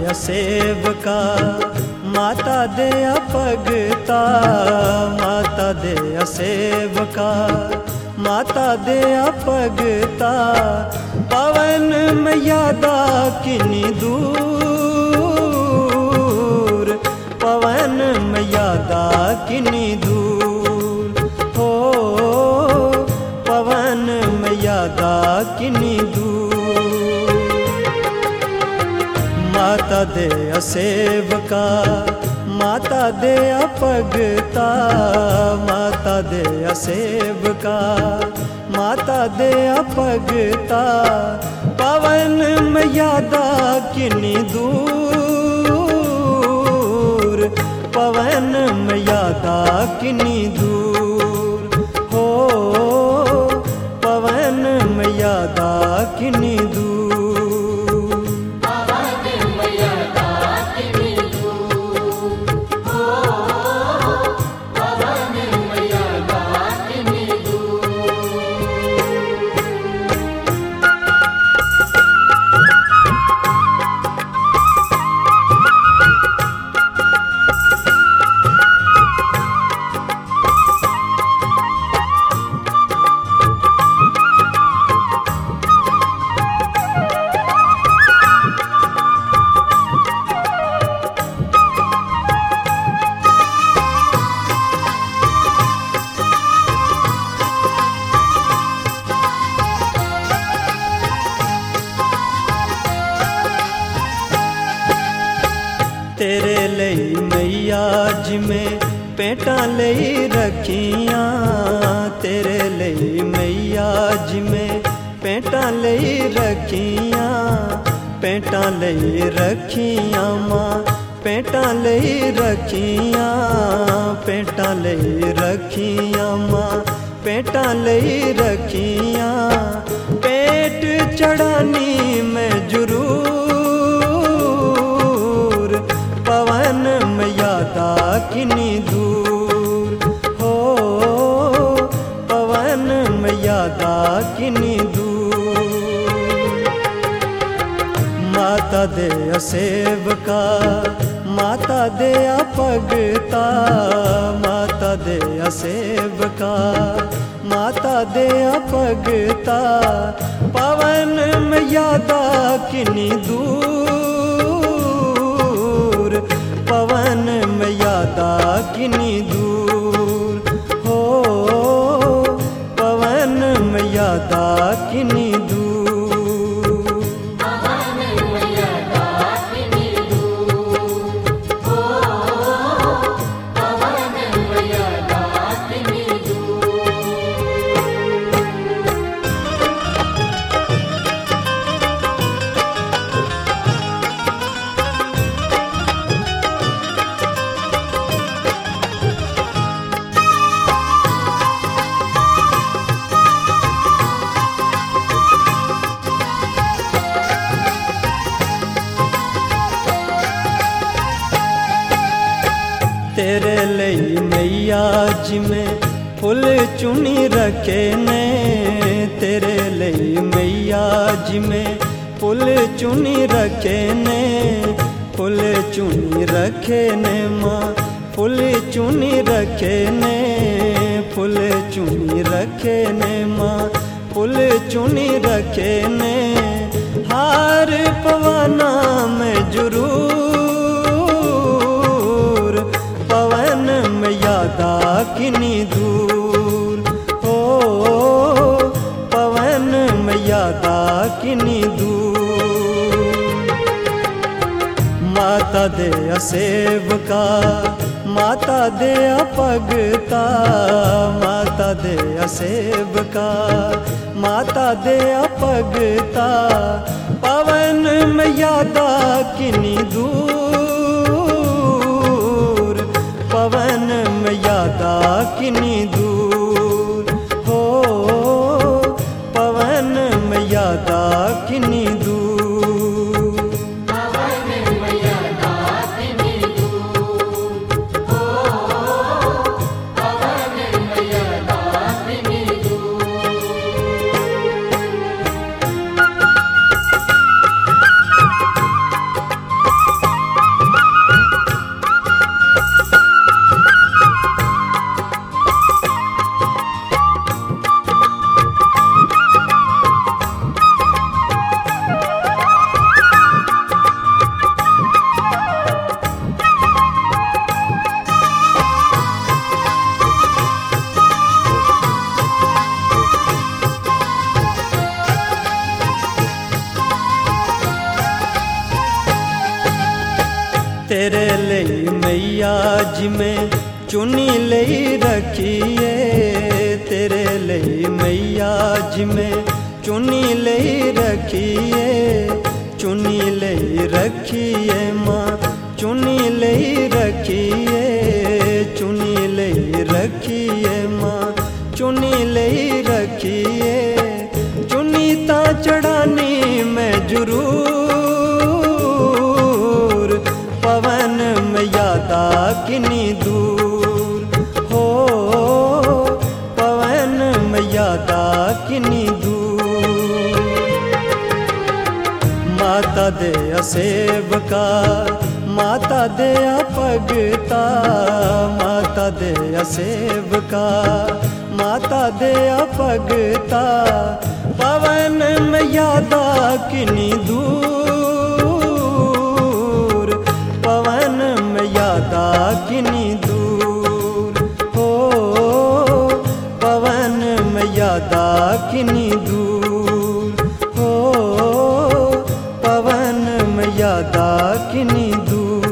सेवका माता दे भगता, माता दे सेवका माता दे भगता। पवन मैया दा किनी दूर, पवन मैया दा किनी दूर, हो पवन मैया दा किनी दूर। माता दे सेवका माता दे भगता, माता दे सेवका माता दे भगता। पवन मैया दा किनी दूर, पवन मैया दा किनी दूर, हो पवन मैया दा किनी दूर। तेरे लई मैया जिमें पेटां लई रखियां, तेरे लई मैया जिमें पेटां लई रखियां, पेटां लई रखियां मां पेटां लई रखियां, पेटां लई रखियां मां पेटां लई रखियां। पेट चढ़ानी मैं जरूर, पवन मैया दा किनी दूर, हो पवन मैया दा किनी दूर। माता दे सेवका माता दे भगता, माता दे सेवका माता दे भगता। पवन मैया दा किनी दूर, पवन मैया दा किनी दूर, हो पवन मैया दा किनी दूर। तेरे लई मैया जिमें फुल चुनी रखे ने, तेरे लई मैया जिमें फुल चुनी रखे ने, फुल चुनी रखे ने मां फुल चुनी रखे ने, फुल चुनी रखे ने मां फुल चुनी रखे ने। हार पवाना मैं जरूर, पवन मैया दा किनी दूर, हो पवन मैया दा किनी दूर। माता दे सेवका माता दे भगता, माता दे सेवका माता दे भगता। पवन मैया दा किनी दूर, पवन मैया दा किनी दूर, हो पवन मैया दा किनी दूर। जिमें चुनी लई रखिए तेरे लई मैया जिमें चुनी लई रखिए चुनी लई रखिए माँ चुनी लई रखिए चुनी लई रखिए माँ चुनी लई रखिए चुनी ता चढ़ानी मैं जरूर पवन में यादा किनी दूर हो पवन में यादा किनी दूर माता दे सेवका माता दे भगता माता दे सेवका माता दे भगता पवन में यादा किनी दूर पवन में यादा किनी दूर हो पवन में यादा किनी दूर हो पवन में यादा किनी दूर।